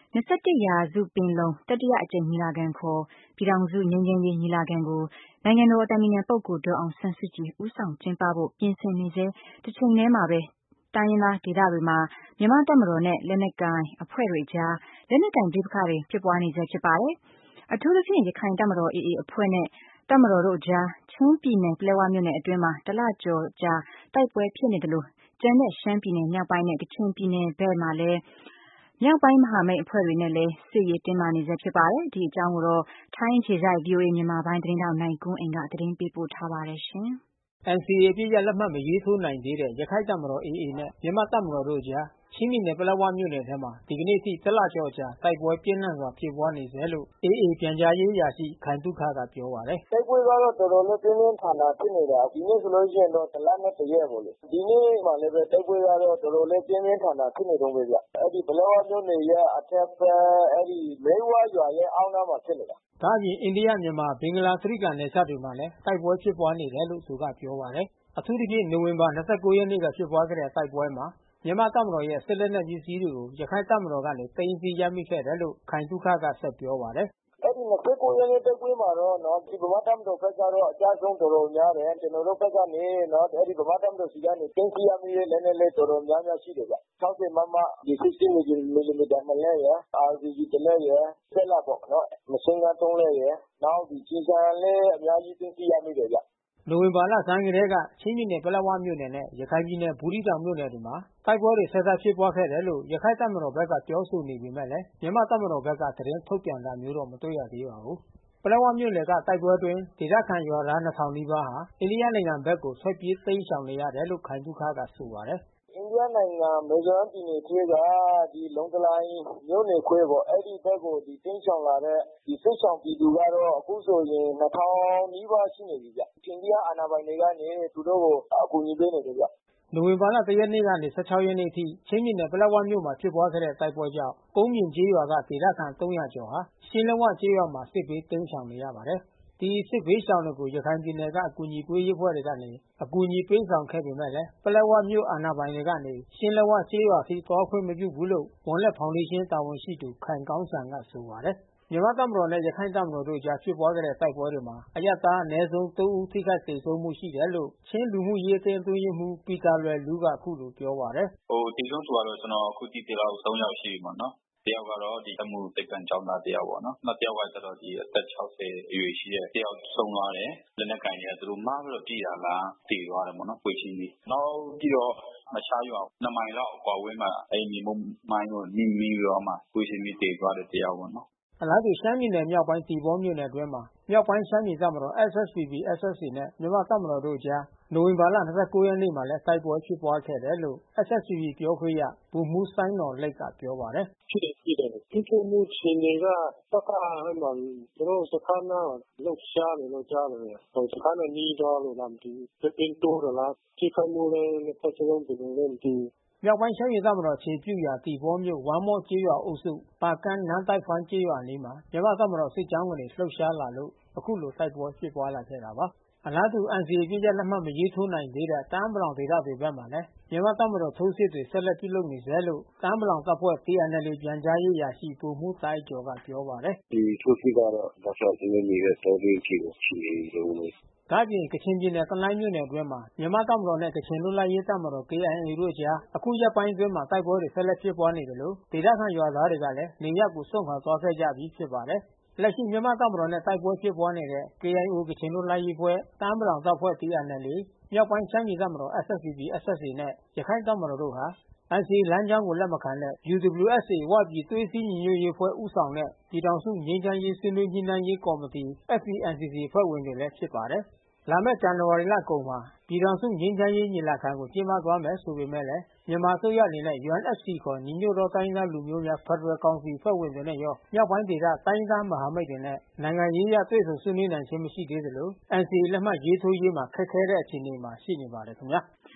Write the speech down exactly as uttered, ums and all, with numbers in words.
၂၁ ရာစုပင်လုံတတိယအကြိမ်ညီလာခံခေါ် ပြည်ထောင်စုငြိမ်းချမ်းရေးညီလာခံကို နိုင်ငံတော်အတိုင်ပင်ခံပုဂ္ဂိုလ်ဒေါ်အောင်ဆန်းစုကြည် ဦးဆောင်ကျင်းပဖို့ ပြင်ဆင်နေဆဲတချိန်တည်းမှာပဲ တိုင်းရင်းသားဒေသတွေမှာ မြန်မာ့တပ်မတော်နဲ့ လက်နက်ကိုင်အဖွဲ့တွေအကြား လက်နက်ကိုင်ပဋိပက္ခတွေဖြစ်ပွားနေဆဲဖြစ်ပါတယ်။ အထူးသဖြင့် ရခိုင်တပ်မတော် အေအေ အဖွဲ့နဲ့ တပ်မတော်တို့အကြား ချင်းပြည်နယ် ပလက်ဝမြို့နယ်အတွင်းမှာ တလကျော်ကြာတိုက်ပွဲဖြစ်နေသလို ကျန်တဲ့ရှမ်းပြည်နယ်မြောက်ပိုင်းနဲ့ ကချင်ပြည်နယ်ဘက်မှာလည်း မြောက်ပိုင်းမဟာမိတ်အဖွဲ့တွေနဲ့လည်း စစ်ရေးတင်းမာနေဆဲဖြစ်ပါတယ်။ ဒီအကြောင်း ထိုင်းအခြေစိုက် ဗွီအိုအေမြန်မာပိုင်းသတင်းထောက်နိုင်ကွန်းအိန်ကနေ သတင်းပေးပို့ထားပါတယ်။အန်စီအေ အပစ်ရပ်လက်မှတ်မရေးထိုးနိုင်သေးတဲ့ ရခိုင်တပ်မတော် အေအေ နဲ့ မြန်မာ့တပ်မတော်တို့အကြား ချင်းပြည်နယ် ပလက်ဝမြို့နယ်ထဲမှာ ဒီကနေ့အထိ တလကျော်အကြာ တိုက်ပွဲပြင်းထန်စွာဖြစ်ပွားနေဆဲလို့ အေအေ ပြန်ကြားရေးအရာရှိ ခိုင်သုခကပြောပါတယ်။ “တိုက်ပွဲကတော့တော်တော်လေးပြင်းပြင်းထန်ထန်ဖြစ်နေတာ။ ဒီနေ့ဆိုလို့ရှိရင်တော့တလနဲ့တရက်ပေါ့လေ။ ဒီနေ့မှာလည်းပဲတိုက်ပွဲကတော့တော်တော်လေးပြင်းပြင်းထန်ထန်ဖြစ်နေတုန်းပဲဗျ။ အဲဒီပလက်ဝမြို့နယ်ရဲ့အထက်ဘက် အဲဒီမဲဝရွာရဲ့အောက်နားမှာဖြစ်နေတာ။ ” ဒါ့အပြင် အိန္ဒိယ မြန်မာ ဘင်္ဂလား တြိဂံနယ်စပ်တွေမှာလည်း တိုက်ပွဲဖြစ်ပွားနေတယ်လို့ သူကပြောပါတယ်။ အထူးသဖြင့် နိုဝင်ဘာ ၂၉ ရက်နေ့ကဖြစ်ပွားခဲ့တဲ့တိုက်ပွဲမှာ မြန်မာ့တပ်မတော်ရဲ့ စစ်လက်နက်ပစ္စည်းတွေကို ရခိုင့်တပ်မတော်ကနေ သိမ်းဆည်းရမိခဲ့တယ်လို့ ခိုင်သုခကဆက်ပြောပါတယ်။ “အဲဒီ ၂၉ ရက်နေ့တိုက်ပွဲမှာတော့ ဗမာ့တပ်မတော်ဘက်ကတော့အကျဆုံးတော်တော်များတယ်။ ကျွန်တော်တို့ဘက်ကနေ ဗမာ့တပ်မတော်ဆီကနေသိမ်းဆည်းရမိတဲ့လက်နက်လည်းတော်တော်များများရှိတယ်ဗျ။ ၆၀ မမ ဒီ ၆၀ မီလီမီတာ နှစ်လက်ရယ်။ အာရ်ပီဂျီ တလက်ရယ်။ စက်လတ်ပေါ့နော်။ မရှင်းဂမ်း သုံး လက်ရယ်။ နောက်ကျည်ဆံလည်းအများကြီးသိမ်းဆည်းရမိတယ်ဗျ။ ” နိုဝင်ဘာလဆန်းကတည်းက ချင်းပြည်နယ်ပလက်ဝမြို့နယ်နဲ့ ရခိုင်ပြည်နယ်ဘူးသီးတောင်မြို့နယ်တွေမှာ တိုက်ပွဲတွေဆက်တိုက်ဖြစ်ပွားခဲ့တယ်လို့ ရခိုင့်တပ်မတော်ဘက်ကပြောဆိုနေပေမဲ့ မြန်မာ့တပ်မတော်ဘက်က သတင်းထုတ်ပြန်တာမျိုးတော့မတွေ့ရသေးပါဘူး။ ပလက်ဝမြို့နယ်ကတိုက်ပွဲအတွင်း ဒေသခံရွာသား နှစ်ထောင်နီးပါးဟာ အိန္ဒိယနိုင်ငံဘက်ကို ထွက်ပြေးတိမ်းရှောင်နေရတယ်လို့ ခိုင်သုခကဆိုပါတယ်။ “အိန္ဒိယနိုင်ငံမီဇီုရမ်ပြည်နယ်ထဲက လုံတလိုင်မြို့နယ်ခွဲပေါ့။ အဲဒီဘက်ကိုတိမ်းရှောင်လာတဲ့ စစ်ရှောင်ပြည်သူကတော့အခုဆိုရင် နှစ်ထောင်နီးပါးရှိနေပြီဗျ။ အိန္ဒိယအာဏာပိုင်တွေကနေသူတို့ကိုအကူညီပေးနေတယ်ဗျ။ ” နိုဝင်ဘာ ၁ ရက်နေ့ကနေ ၁၆ ရက်နေ့အထိ ချင်းပြည်နယ် ပလက်ဝမြို့မှာဖြစ်ပွားခဲ့တဲ့တိုက်ပွဲကြောင့် ကုန်းပြင်ကျေးရွာက ဒေသခံ ၃၀၀ ကျော်ဟာ ရှင်းလက်ဝကျေးရွာမှာ စစ်ဘေးတိမ်းရှောင်နေရပါတယ်။ ဒီစစ်ဘေးရှောင်တွေကို ရခိုင်ပြည်နယ်ကအကူညီပေးရေးအဖွဲ့တွေကနေ အကူညီပေးဆောင်ခဲ့ပေမဲ့ ပလက်ဝမြို့အာဏာပိုင်တွေကနေ ရှင်းလက်ဝကျေးရွာအထိသွားခွင့်မပြုဘူးလို့ ဝံလက်ဖေါင်ဒေးရှင်းတာဝန်ရှိသူ ခိုင်ကောင်းစံကဆိုပါတယ်။ မြန်မာ့တပ်မတော်နဲ့ရခိုင့်တပ်မတော်တို့အကြားဖြစ်ပွားခဲ့တဲ့တိုက်ပွဲတွေမှာ အရပ်သားအနည်းဆုံး သုံး ဦးထိခိုက်သေဆုံးမှုရှိတယ်လို့ ချင်းလူမှုရေးအသင်းအတွင်းရေးမှူး ပီတာလွယ်လူးကအခုလိုပြောပါတယ်။ “သေဆုံးသူကတော့ကျွန်တော်အခုသိသလောက် သုံး ယောက်ရှိပြီပေါ့နော်။ တယောက်ကတော့စက်မှုသိပ္ပံကျောင်းသားတယောက်ပေါ့နော်။ နောက်တယောက်ကကျတော့အသက် ၆၀ အရွယ်ရှိတဲ့တယောက်ဆုံးသွားတယ်။ လက်နက်ကိုင်တွေကသူတို့မှားပြီးတော့ပြေးတာလားသေသွားတယ်ပေါ့နော်ပွဲချင်းပြီး။ နောက်ပြီးတော့မခြားရွာ နှစ် မိုင်လောက်အကွာအဝေးမှာ မြေမြုပ်မိုင်းကိုနင်းမိပြီးတော့မှပွဲချင်းပြီးသေသွားတယ်တယောက်ပေါ့နော်။ ” အလားတူရှမ်းပြည်နယ်မြောက်ပိုင်း သီပေါမြို့နယ်အတွင်းမှာ မြောက်ပိုင်းရှမ်းပြည်တပ်မတော် SSPP/SSA နဲ့ မြန်မာ့တပ်မတော်တို့အကြား နိုဝင်ဘာ ၂၉ ရက်နေ့မှာလည်းတိုက်ပွဲဖြစ်ပွားခဲ့တယ်လို့ SSPP ပြောခွင့်ရ ဗိုလ်မှူးစိုင်းနော်လိတ်ကပြောပါတယ်။ “ဖြစ်တယ်ဖြစ်တယ်။ ထိတွေ့မှုအခြေအနေက တပ်ကအဲဒီမှာသူတို့စခန်းနားမှာလှုပ်ရှားတယ်လို့ကြားတယ်။ စခန်းနဲ့နီးသွားလို့လားမသိဘူး။ သတင်းတိုးသလား။ ထိခိုက်မှုလည်းနှစ်ဖက်စလုံးဘယ်လိုလဲမသိဘူး။ ” မြောက်ပိုင်းရှမ်းပြည်တပ်မတော်အခြေပြုရာ သီပေါမြို့ ဝမ်မော့ကျေးရွာအုပ်စု ပါကန်းနန်းတိုက်ဖေါင်းကျေးရွာအနီးမှာ မြန်မာ့တပ်မတော်စစ်ကြောင်းကနေလှုပ်ရှားလာလို့ အခုလိုတိုက်ပွဲဖြစ်ပွားလာခဲ့တာပါ။ အလားတူ အန်စီအေ အပစ်ရပ်လက်မှတ်မရေးထိုးနိုင်သေးတဲ့ တအာင်းပလောင်ဒေသတွေဘက်မှာလည်း မြန်မာ့တပ်မတော်ထိုးစစ်တွေ ဆက်လက်ပြုလုပ်နေဆဲလို့ တအာင်းပလောင်တပ်ဖွဲ့ တီအန်အယ်လ်အေ ပြန်ကြားရေးအရာရှိ ဗိုလ်မှူးတာအိုက်ကျော်ကပြောပါတယ်။ “ဒီထိုးစစ်ကတော့တောက်လျှောက်ကျွန်တော်တို့နေတဲ့တောတွင်းအထိရှိနေတုန်းပဲ။ ” ဒါ့အပြင် ကချင်ပြည်နယ် တနိုင်းမြို့နယ်အတွင်းမှာ မြန်မာ့တပ်မတော်နဲ့ ကချင်လွတ်လပ်ရေးတပ်မတော် ကေအိုင်အေ တို့အကြား အခုရက်ပိုင်းအတွင်းတိုက်ပွဲတွေဆက်လက်ဖြစ်ပွားနေသလို ဒေသခံရွာသားတွေကလည်း နေရပ်ကိုစွန့်ခွာသွားခဲ့ကြပြီးဖြစ်ပါတယ်။ လက်ရှိမြန်မာ့တပ်မတော်နဲ့တိုက်ပွဲဖြစ်ပွားနေတဲ့ ကေအိုင်အို ကချင်လွတ်လပ်ရေးအဖွဲ့ တအာင်းပလောင်တပ်ဖွဲ့ တီအန်အယ်လ်အေ မြောက်ပိုင်းရှမ်းပြည်တပ်မတော် SSPP/SSA နဲ့ ရခိုင့်တပ်မတော်တို့ဟာ အန်စီအေ လမ်းကြောင်းကိုလက်မခံတဲ့ ယူဒဘလျူအက်စ်အေ ဝပြည်သွေးစည်းညီညွတ်ရေးအဖွဲ့ဦးဆောင်တဲ့ ပြည်ထောင်စုငြိမ်းချမ်းရေးဆွေးနွေးညှိနှိုင်းရေးကော်မတီ အက်ဖ် ပီ အန် စီ စီ အဖွဲ့ဝင်တွေလည်းဖြစ်ပါတယ်။ လာမယ့် ဇန်နဝါရီလကုန်မှာ ပြည်ထောင်စုငြိမ်းချမ်းရေးညီလာခံကိုကျင်းပသွားမယ်ဆိုပေမဲ့ မြန်မာအစိုးရအနေနဲ့ UNFC ခေါ် ညီညွတ်သောတိုင်းရင်းသားလူမျိုးများ ဖက်ဒရယ်ကောင်စီအဖွဲ့ဝင်တွေနဲ့ရော မြောက်ပိုင်းဒေသတိုင်းရင်းသားမဟာမိတ်တွေနဲ့ နိုင်ငံရေးအရတွေ့ဆုံဆွေးနွေးနိုင်ခြင်းမရှိသေးသလို အန်စီအေ လက်မှတ်ရေးထိုးရေးမှာခက်ခဲတဲ့အခြေအနေမှာရှိနေပါတယ်ခင်ဗျာ။